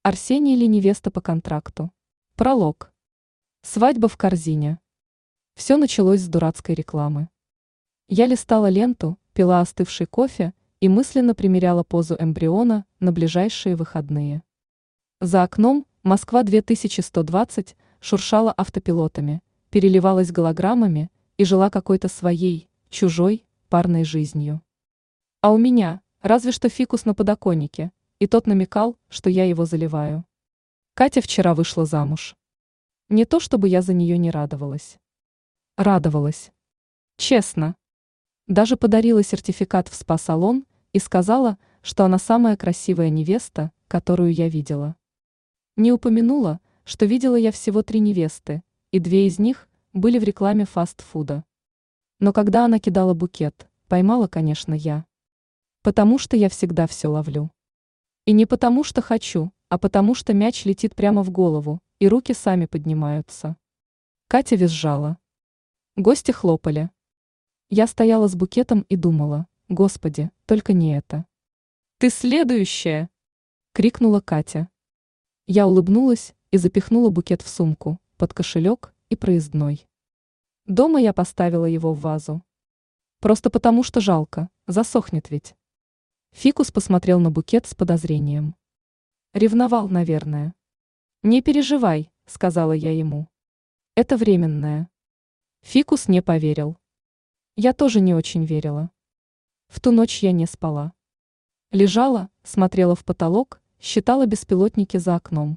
Арсений ли невеста по контракту? Пролог. Свадьба в корзине. Все началось с дурацкой рекламы. Я листала ленту, пила остывший кофе и мысленно примеряла позу эмбриона на ближайшие выходные. За окном Москва 2120 шуршала автопилотами, переливалась голограммами и жила какой-то своей, чужой, парной жизнью. А у меня разве что фикус на подоконнике, и тот намекал, что я его заливаю. Катя вчера вышла замуж. Не то чтобы я за нее не радовалась. Радовалась. Честно. Даже подарила сертификат в спа-салон и сказала, что она самая красивая невеста, которую я видела. Не упомянула, что видела я всего 3 невесты, и 2 из них были в рекламе фастфуда. Но когда она кидала букет, поймала, конечно, я. Потому что я всегда все ловлю. И не потому что хочу, а потому что мяч летит прямо в голову, и руки сами поднимаются. Катя визжала. Гости хлопали. Я стояла с букетом и думала: Господи, только не это. «Ты следующая!» — крикнула Катя. Я улыбнулась и запихнула букет в сумку, под кошелек и проездной. Дома я поставила его в вазу. Просто потому что жалко, засохнет ведь. Фикус посмотрел на букет с подозрением. Ревновал, наверное. «Не переживай», — сказала я ему. «Это временное». Фикус не поверил. Я тоже не очень верила. В ту ночь я не спала. Лежала, смотрела в потолок, считала беспилотники за окном.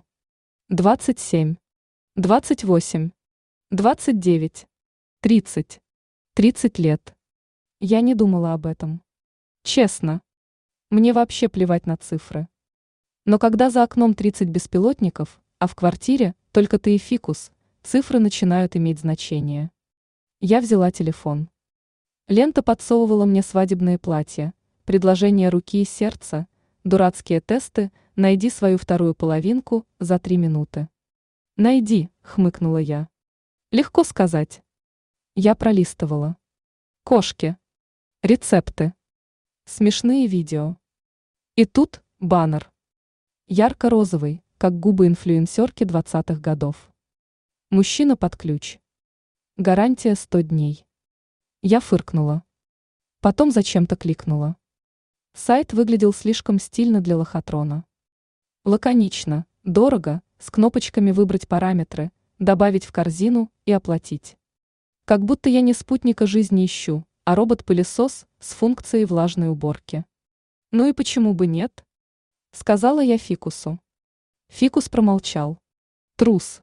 27, 28, 29, 30, 30 лет. Я не думала об этом. Честно. Мне вообще плевать на цифры. Но когда за окном 30 беспилотников, а в квартире только ты и фикус, цифры начинают иметь значение. Я взяла телефон. Лента подсовывала мне свадебные платья, предложения руки и сердца, дурацкие тесты, найди свою вторую половинку за 3 минуты. «Найди», — хмыкнула я. Легко сказать. Я пролистывала. Кошки. Рецепты. Смешные видео. И тут баннер. Ярко-розовый, как губы инфлюенсерки 20-х годов. Мужчина под ключ. Гарантия 100 дней. Я фыркнула. Потом зачем-то кликнула. Сайт выглядел слишком стильно для лохотрона. Лаконично, дорого, с кнопочками выбрать параметры, добавить в корзину и оплатить. Как будто я не спутника жизни ищу, а робот-пылесос с функцией влажной уборки. Ну и почему бы нет? Сказала я Фикусу. Фикус промолчал. Трус.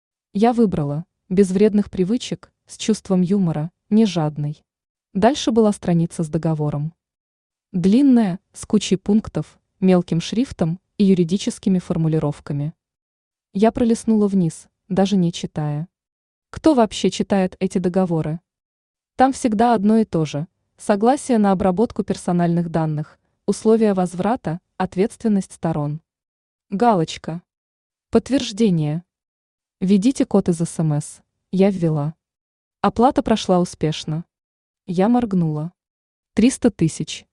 Я выбрала, без вредных привычек, с чувством юмора, не жадный. Дальше была страница с договором. Длинная, с кучей пунктов, мелким шрифтом и юридическими формулировками. Я пролистнула вниз, даже не читая. Кто вообще читает эти договоры? Там всегда одно и то же. Согласие на обработку персональных данных, условия возврата, ответственность сторон. Галочка. Подтверждение. Введите код из СМС. Я ввела. Оплата прошла успешно. Я моргнула. 300 тысяч.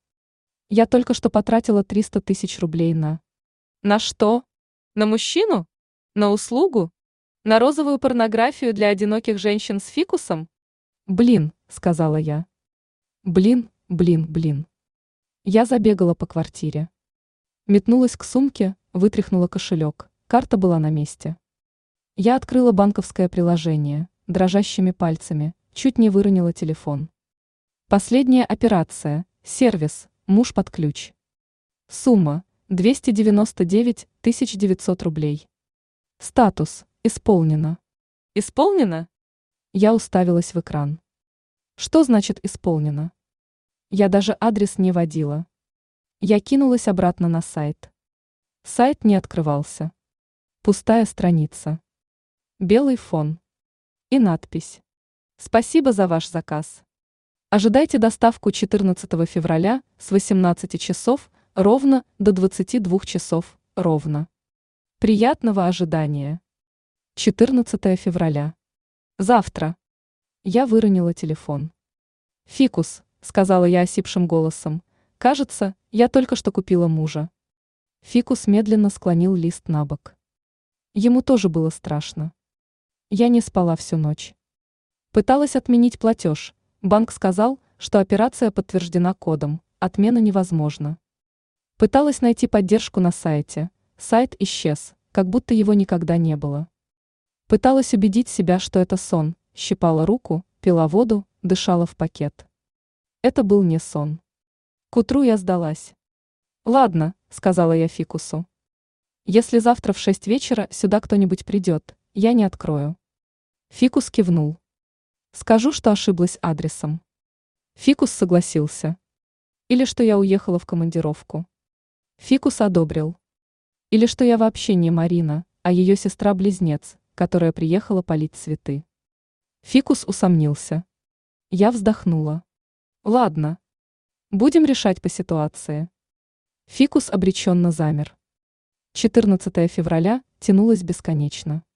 Я только что потратила 300 тысяч рублей на... На что? На мужчину? На услугу? На розовую порнографию для одиноких женщин с фикусом? Блин, сказала я. Блин. Я забегала по квартире. Метнулась к сумке, вытряхнула кошелек, карта была на месте. Я открыла банковское приложение, дрожащими пальцами, чуть не выронила телефон. Последняя операция, сервис, муж под ключ. Сумма 299 900 рублей. Статус исполнено. Исполнено? Я уставилась в экран. Что значит исполнено? Я даже адрес не вводила. Я кинулась обратно на сайт. Сайт не открывался. Пустая страница. Белый фон. И надпись. Спасибо за ваш заказ. Ожидайте доставку 14 февраля с 18 часов ровно до 22 часов ровно. Приятного ожидания. 14 февраля. Завтра. Я выронила телефон. «Фикус», — сказала я осипшим голосом, — «кажется, я только что купила мужа». Фикус медленно склонил лист на бок. Ему тоже было страшно. Я не спала всю ночь. Пыталась отменить платеж. Банк сказал, что операция подтверждена кодом, отмена невозможна. Пыталась найти поддержку на сайте. Сайт исчез, как будто его никогда не было. Пыталась убедить себя, что это сон, щипала руку, пила воду, дышала в пакет. Это был не сон. К утру я сдалась. «Ладно», — сказала я Фикусу. «Если завтра в 6 вечера сюда кто-нибудь придет, я не открою». Фикус кивнул. «Скажу, что ошиблась адресом». Фикус согласился. Или что я уехала в командировку. Фикус одобрил. Или что я вообще не Марина, а ее сестра-близнец, которая приехала полить цветы. Фикус усомнился. Я вздохнула. Ладно. Будем решать по ситуации. Фикус обреченно замер. 14 февраля тянулось бесконечно.